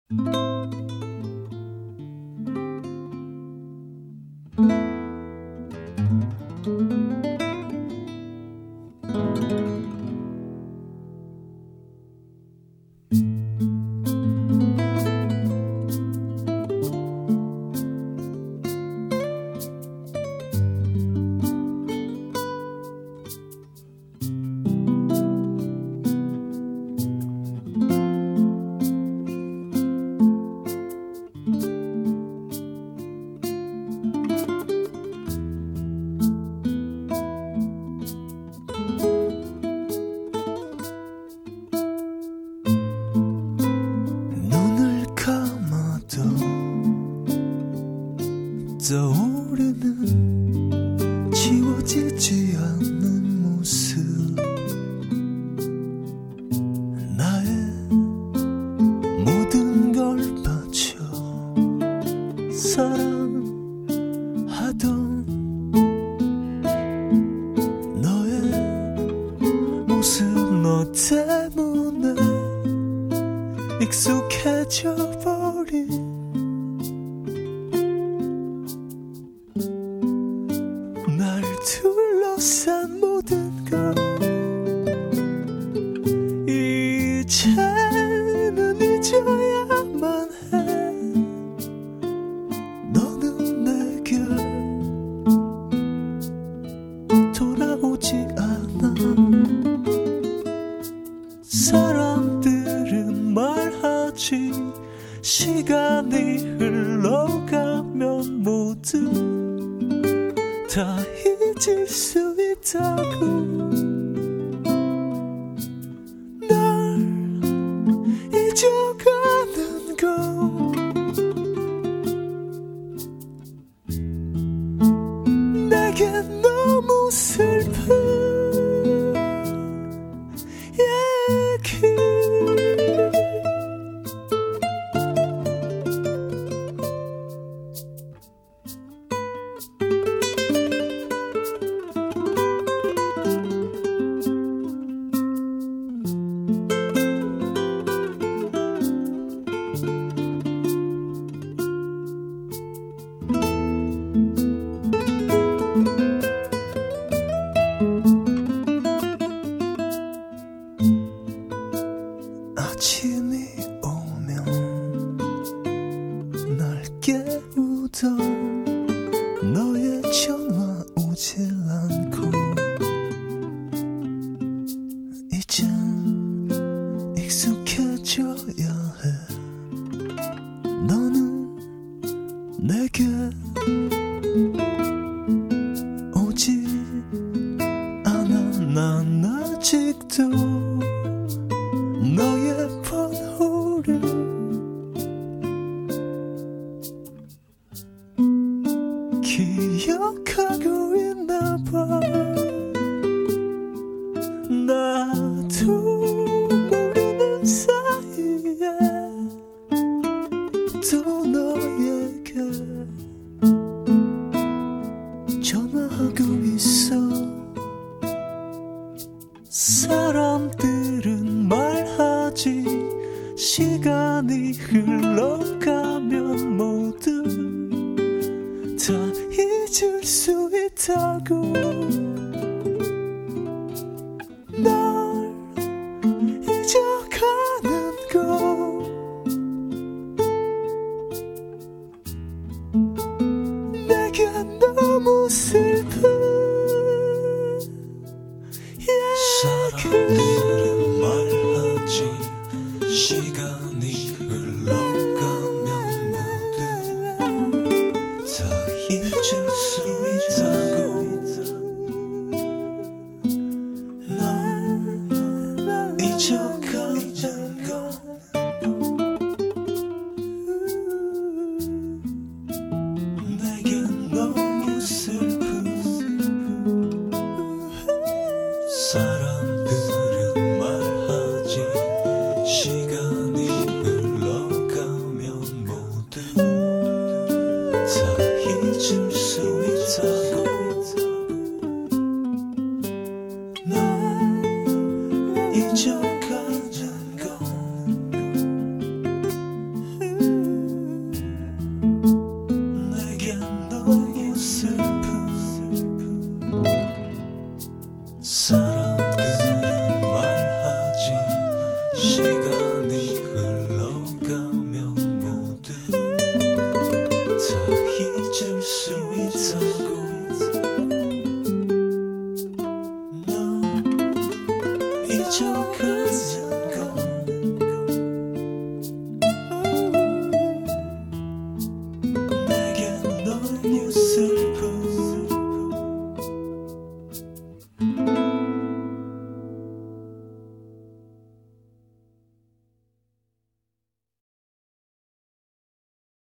떠오르는 지워지지 않는 모습 나의 모든 걸 바쳐 사랑하던 너의 모습 너 때문에 익숙해져 버린 날 둘러싼 모든 것 이제는 잊어야만 해 너는 내게 돌아오지 않아 사람들은 말하지 시간이 흘러가면 모두 다 잊을 수 있다고 날 잊어가는 거 내겐 너무 슬픈 얘기 아침이 오면 날 깨우던 너의 전화 오질 않고 이젠 익숙해져야 해 너는 내게 오지 않아 난 아직도 너의 번호를 기억하고 있나봐 나도 모르는 사이에 또 너에게 전화하고 있어 사람들은 말하지 시간이 흘러가면 모두 다 잊을 수 있다고 날 잊어가는 거 내겐 너무 슬픈 사람들은 말하지 시간이 흘러가면 모두 다 잊을 수 있다고 날 잊어가는 것 내겐 너무 슬픈 시간이 흘러가면 모두 다 잊을 수 있다고 너 잊어가면